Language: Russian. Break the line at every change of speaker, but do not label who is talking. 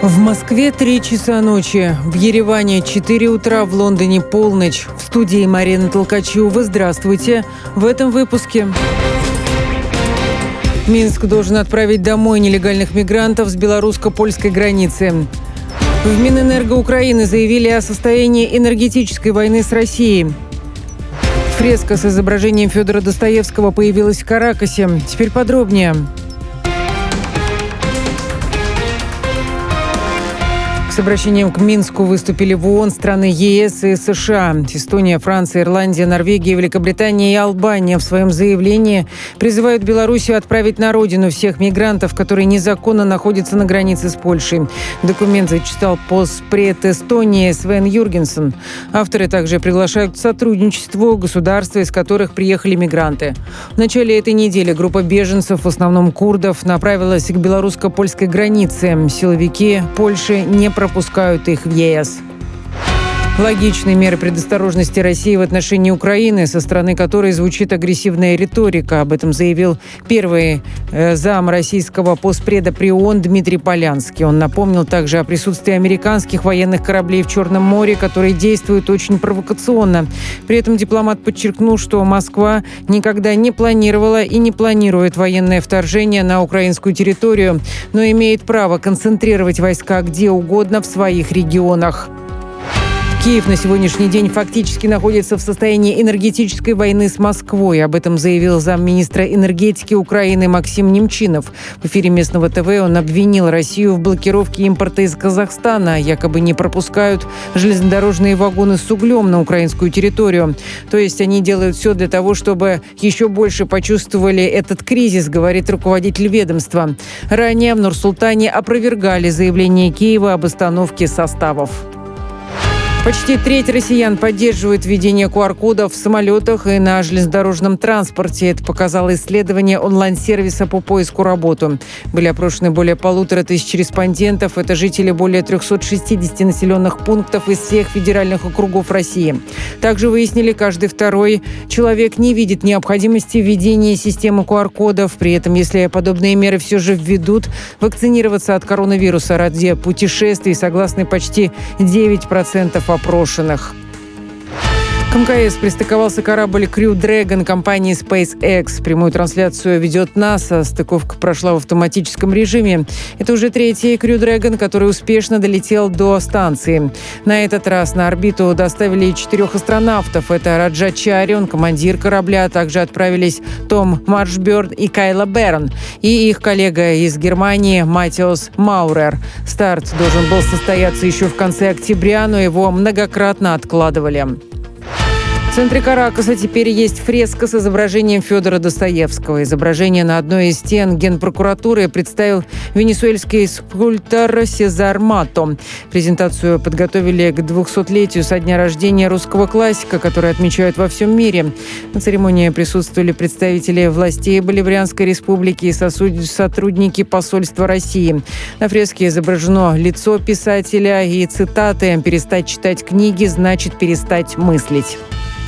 В Москве 3 часа ночи, в Ереване 4 утра, в Лондоне полночь. В студии Марина Толкачева. Здравствуйте. В этом выпуске. Минск должен отправить домой нелегальных мигрантов с белорусско-польской границы. В Минэнерго Украины заявили о состоянии энергетической войны с Россией. Фреска с изображением Федора Достоевского появилась в Каракасе. Теперь подробнее. С обращением к Минску выступили в ООН страны ЕС и США. Эстония, Франция, Ирландия, Норвегия, Великобритания и Албания в своем заявлении призывают Белоруссию отправить на родину всех мигрантов, которые незаконно находятся на границе с Польшей. Документ зачитал постпред Эстонии Свен Юргенсен. Авторы также приглашают к сотрудничеству государства, из которых приехали мигранты. В начале этой недели группа беженцев, в основном курдов, направилась к белорусско-польской границе. Силовики Польши не пропускают их в ЕС. Логичные меры предосторожности России в отношении Украины, со стороны которой звучит агрессивная риторика. Об этом заявил первый зам российского постпреда при ООН Дмитрий Полянский. Он напомнил также о присутствии американских военных кораблей в Черном море, которые действуют очень провокационно. При этом дипломат подчеркнул, что Москва никогда не планировала и не планирует военное вторжение на украинскую территорию, но имеет право концентрировать войска где угодно в своих регионах. Киев на сегодняшний день фактически находится в состоянии энергетической войны с Москвой. Об этом заявил замминистра энергетики Украины Максим Немчинов. В эфире местного ТВ он обвинил Россию в блокировке импорта из Казахстана. Якобы не пропускают железнодорожные вагоны с углем на украинскую территорию. То есть они делают все для того, чтобы еще больше почувствовали этот кризис, говорит руководитель ведомства. Ранее в Нур-Султане опровергали заявление Киева об остановке составов. Почти треть россиян поддерживают введение QR-кодов в самолетах и на железнодорожном транспорте. Это показало исследование онлайн-сервиса по поиску работы. Были опрошены более 1500 респондентов. Это жители более 360 населенных пунктов из всех федеральных округов России. Также выяснили, каждый второй человек не видит необходимости введения системы QR-кодов. При этом, если подобные меры все же введут, вакцинироваться от коронавируса ради путешествий согласны почти 9% опрошенных. К МКС пристыковался корабль Crew Dragon компании SpaceX. Прямую трансляцию ведет НАСА. Стыковка прошла в автоматическом режиме. Это уже третий Crew Dragon, который успешно долетел до станции. На этот раз на орбиту доставили 4 астронавтов. Это Раджа Чари, он командир корабля. Также отправились Том Маршберн и Кайла Берн. И их коллега из Германии Матиас Маурер. Старт должен был состояться еще в конце октября, но его многократно откладывали. В центре Каракаса теперь есть фреска с изображением Федора Достоевского. Изображение на одной из стен Генпрокуратуры представил венесуэльский скульптор Сезар Мато. Презентацию подготовили к 200-летию со дня рождения русского классика, который отмечают во всем мире. На церемонии присутствовали представители властей Боливарианской республики и сотрудники посольства России. На фреске изображено лицо писателя и цитаты: «Перестать читать книги значит перестать мыслить».